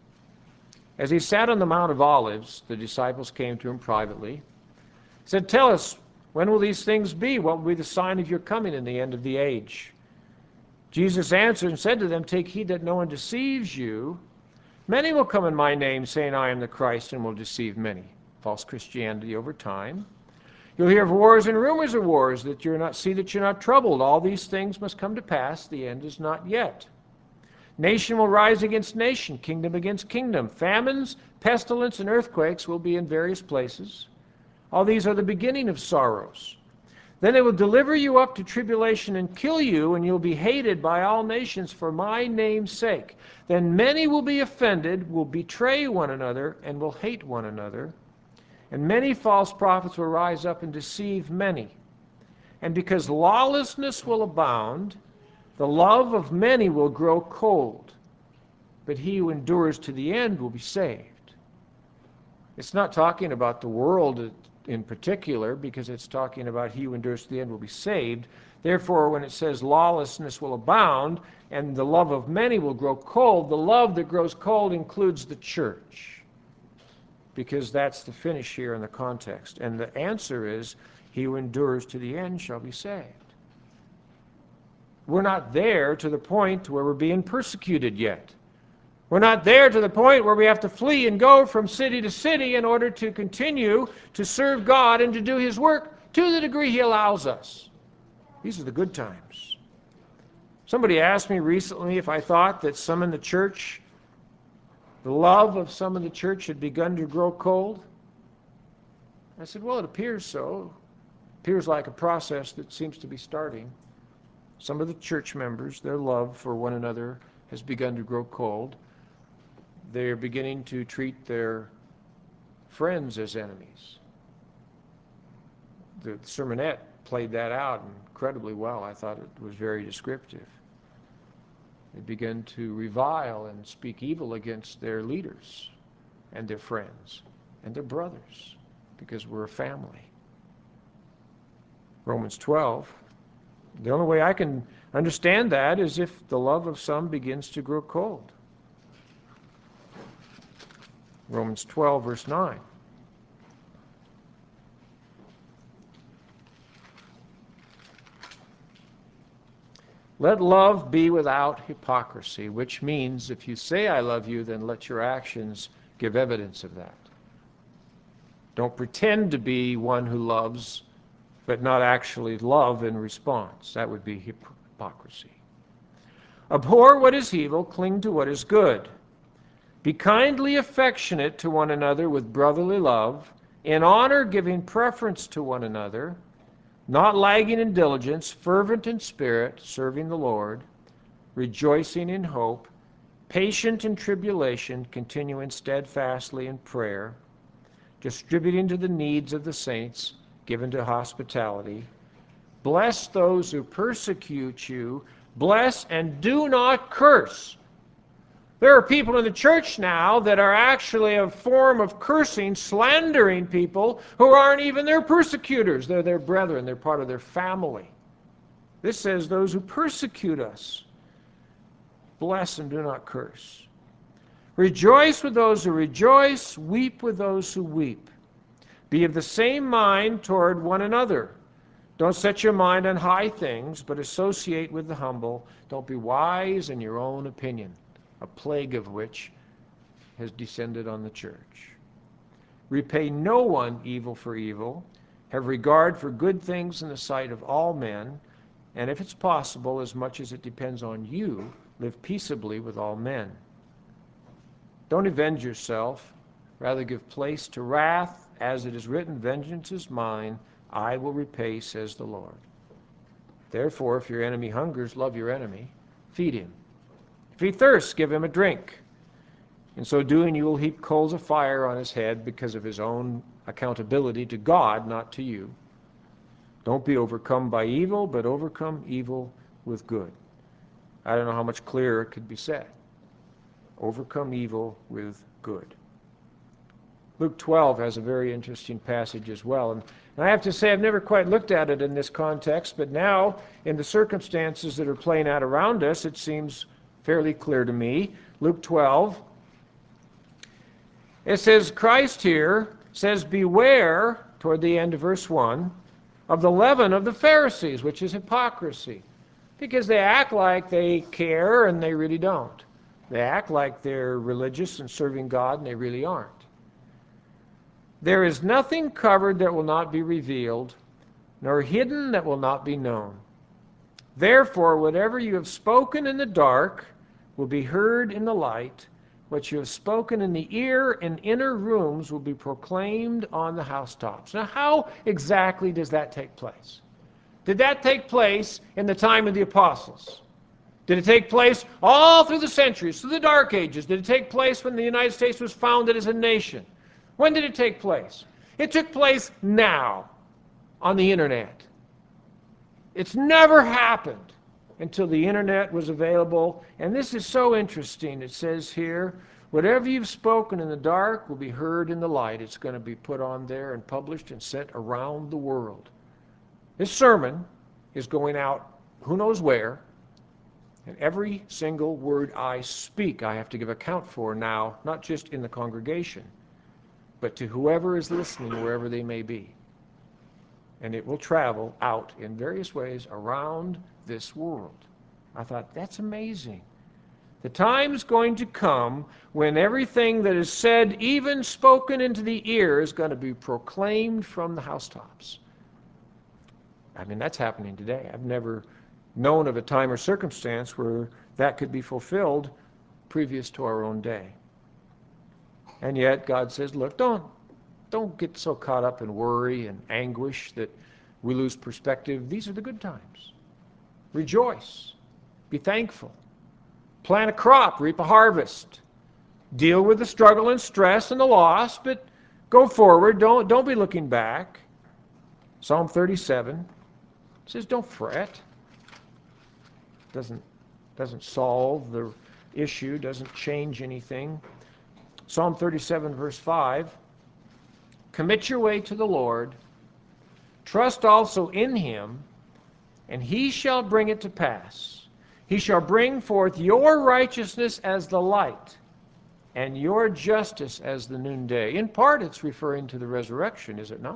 As he sat on the Mount of Olives, the disciples came to him privately, said, "Tell us, when will these things be? What will be the sign of your coming in the end of the age?" Jesus answered and said to them, "Take heed that no one deceives you. Many will come in my name, saying, 'I am the Christ,' and will deceive many." False Christianity over time. You'll hear of wars and rumors of wars, that you're not troubled. All these things must come to pass. The end is not yet. Nation will rise against nation, kingdom against kingdom. Famines, pestilence, and earthquakes will be in various places. All these are the beginning of sorrows. Then they will deliver you up to tribulation and kill you, and you'll be hated by all nations for my name's sake. Then many will be offended, will betray one another, and will hate one another. And many false prophets will rise up and deceive many. And because lawlessness will abound, the love of many will grow cold. But he who endures to the end will be saved. It's not talking about the world in particular, because it's talking about he who endures to the end will be saved. Therefore, when it says lawlessness will abound and the love of many will grow cold, the love that grows cold includes the church, because that's the finish here in the context. And the answer is, he who endures to the end shall be saved. We're not there to the point where we're being persecuted yet. We're not there to the point where we have to flee and go from city to city in order to continue to serve God and to do his work to the degree he allows us. These are the good times. Somebody asked me recently if I thought that some in the church, the love of some in the church had begun to grow cold. I said, well, it appears so. It appears like a process that seems to be starting. Some of the church members, their love for one another has begun to grow cold. They're beginning to treat their friends as enemies. The sermonette played that out incredibly well. I thought it was very descriptive. They began to revile and speak evil against their leaders and their friends and their brothers, because we're a family. Romans 12. The only way I can understand that is if the love of some begins to grow cold. Romans 12, verse 9. Let love be without hypocrisy, which means if you say I love you, then let your actions give evidence of that. Don't pretend to be one who loves, but not actually love in response. That would be hypocrisy. Abhor what is evil, cling to what is good. Be kindly affectionate to one another with brotherly love, in honor giving preference to one another, not lagging in diligence, fervent in spirit, serving the Lord, rejoicing in hope, patient in tribulation, continuing steadfastly in prayer, distributing to the needs of the saints, given to hospitality. Bless those who persecute you. Bless and do not curse. There are people in the church now that are actually a form of cursing, slandering people who aren't even their persecutors. They're their brethren. They're part of their family. This says those who persecute us. Bless and do not curse. Rejoice with those who rejoice. Weep with those who weep. Be of the same mind toward one another. Don't set your mind on high things, but associate with the humble. Don't be wise in your own opinion, a plague of which has descended on the church. Repay no one evil for evil. Have regard for good things in the sight of all men. And if it's possible, as much as it depends on you, live peaceably with all men. Don't avenge yourself. Rather give place to wrath, as it is written, vengeance is mine, I will repay, says the Lord. Therefore, if your enemy hungers, love your enemy, feed him. If he thirsts, give him a drink. In so doing, you will heap coals of fire on his head because of his own accountability to God, not to you. Don't be overcome by evil, but overcome evil with good. I don't know how much clearer it could be said. Overcome evil with good. Luke 12 has a very interesting passage as well. And I have to say, I've never quite looked at it in this context, but now, in the circumstances that are playing out around us, it seems fairly clear to me. Luke 12, it says, Christ here says, beware, toward the end of verse 1, of the leaven of the Pharisees, which is hypocrisy. Because they act like they care and they really don't. They act like they're religious and serving God and they really aren't. There is nothing covered that will not be revealed, nor hidden that will not be known. Therefore, whatever you have spoken in the dark will be heard in the light. What you have spoken in the ear and inner rooms will be proclaimed on the housetops. Now, how exactly does that take place? Did that take place in the time of the apostles? Did it take place all through the centuries, through the Dark Ages? Did it take place when the United States was founded as a nation? When did it take place? It took place now on the internet. It's never happened until the internet was available. And this is so interesting. It says here, whatever you've spoken in the dark will be heard in the light. It's going to be put on there and published and sent around the world. This sermon is going out who knows where. And every single word I speak, I have to give account for now, not just in the congregation, but to whoever is listening, wherever they may be. And it will travel out in various ways around this world. I thought, that's amazing. The time's going to come when everything that is said, even spoken into the ear, is going to be proclaimed from the housetops. I mean, that's happening today. I've never known of a time or circumstance where that could be fulfilled previous to our own day. And yet God says, look, don't get so caught up in worry and anguish that we lose perspective. These are the good times. Rejoice. Be thankful. Plant a crop, reap a harvest. Deal with the struggle and stress and the loss, but go forward. Don't be looking back. Psalm 37 says, don't fret. Doesn't solve the issue, doesn't change anything. Psalm 37, verse 5, commit your way to the Lord, trust also in him, and he shall bring it to pass. He shall bring forth your righteousness as the light, and your justice as the noonday. In part, it's referring to the resurrection, is it not?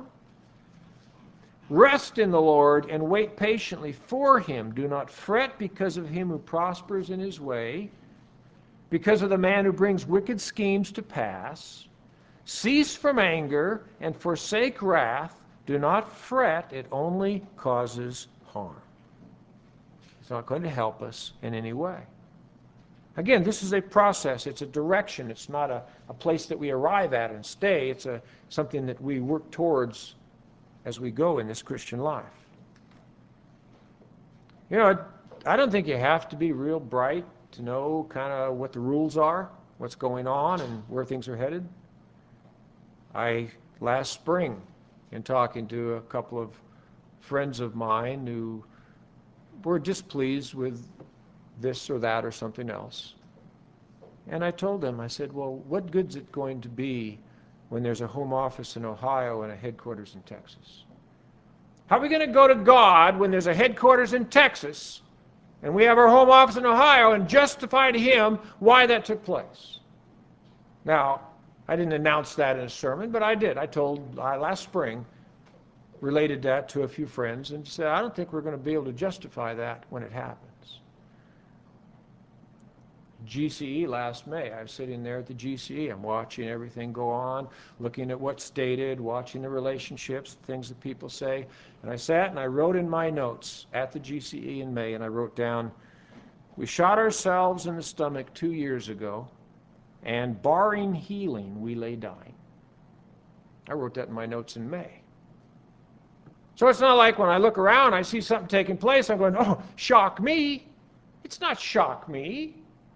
Rest in the Lord and wait patiently for him. Do not fret because of him who prospers in his way, because of the man who brings wicked schemes to pass. Cease from anger and forsake wrath. Do not fret, it only causes harm. It's not going to help us in any way. Again, this is a process. It's a direction. It's not a place that we arrive at and stay. It's something that we work towards as we go in this Christian life. You know, I don't think you have to be real bright to know kind of what the rules are, what's going on, and where things are headed. Last spring, in talking to a couple of friends of mine who were displeased with this or that or something else, and I told them, I said, well, what good's it going to be when there's a home office in Ohio and a headquarters in Texas? How are we going to go to God when there's a headquarters in Texas and we have our home office in Ohio and justify to him why that took place? Now, I didn't announce that in a sermon, but I did. I last spring, related that to a few friends and said, I don't think we're going to be able to justify that when it happens. GCE last May, I was sitting there at the GCE. I'm watching everything go on, looking at what's stated, watching the relationships, things that people say. And I sat and I wrote in my notes at the GCE in May, and I wrote down, we shot ourselves in the stomach 2 years ago and barring healing, we lay dying. I wrote that in my notes in May. So it's not like when I look around, I see something taking place, I'm going, oh, shock me. It's not shock me.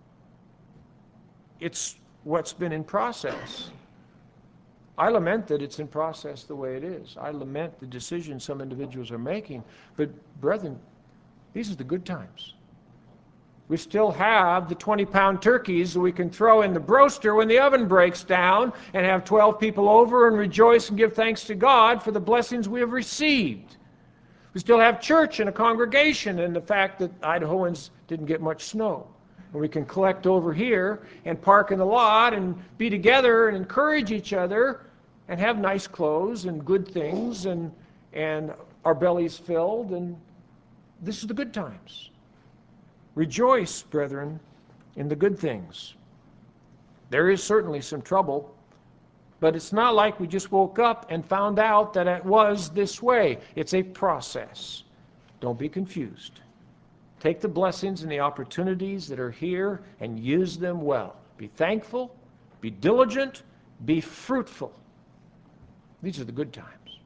It's what's been in process. I lament that it's in process the way it is. I lament the decisions some individuals are making. But brethren, these are the good times. We still have the 20-pound turkeys that we can throw in the broaster when the oven breaks down and have 12 people over and rejoice and give thanks to God for the blessings we have received. We still have church and a congregation and the fact that Idahoans didn't get much snow. And we can collect over here and park in the lot and be together and encourage each other and have nice clothes and good things and our bellies filled. And this is the good times. Rejoice, brethren, in the good things. There is certainly some trouble, but it's not like we just woke up and found out that it was this way. It's a process. Don't be confused. Take the blessings and the opportunities that are here and use them well. Be thankful, be diligent, be fruitful. These are the good times.